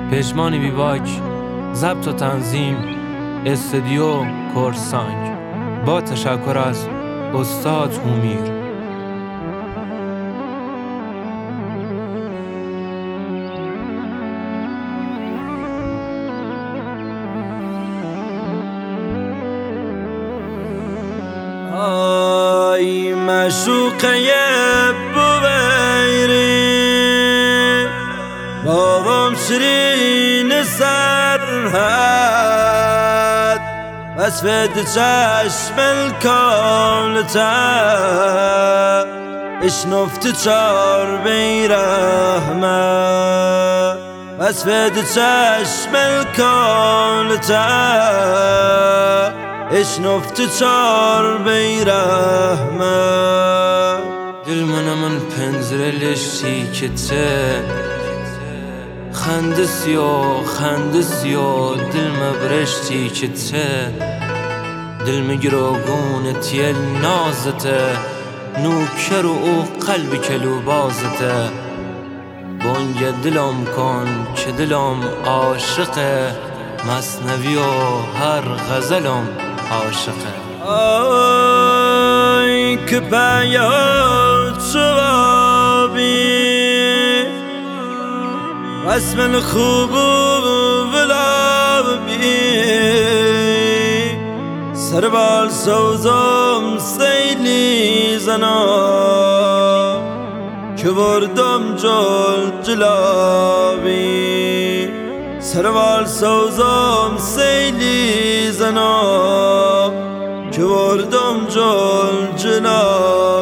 پشمانی بیباک، ضبط و تنظیم استودیو کورسانگ، با تشکر از استاد هومیر. آی مشوقه بویری باغم شیرین سرحد وصفت چشم الکاملته اشنفت چار بیرحمه وصفت چشم الکاملته اشنفت چار بیرحمه دل من پنزره لشتی که ته خنده سیا دل مبرشتی که ته دل مگروگون تیل نازته نوکر و او قلب کلو بازته بانگ دلم کن که دلم عاشقه مثنوی و هر غزلم عاشقه. آی که بیاد شوابی رسم خوب و ولابی سربال سوزم سیلی زنا که بردم جلابی سربال سوزم سیلی زنا که بردم جلابی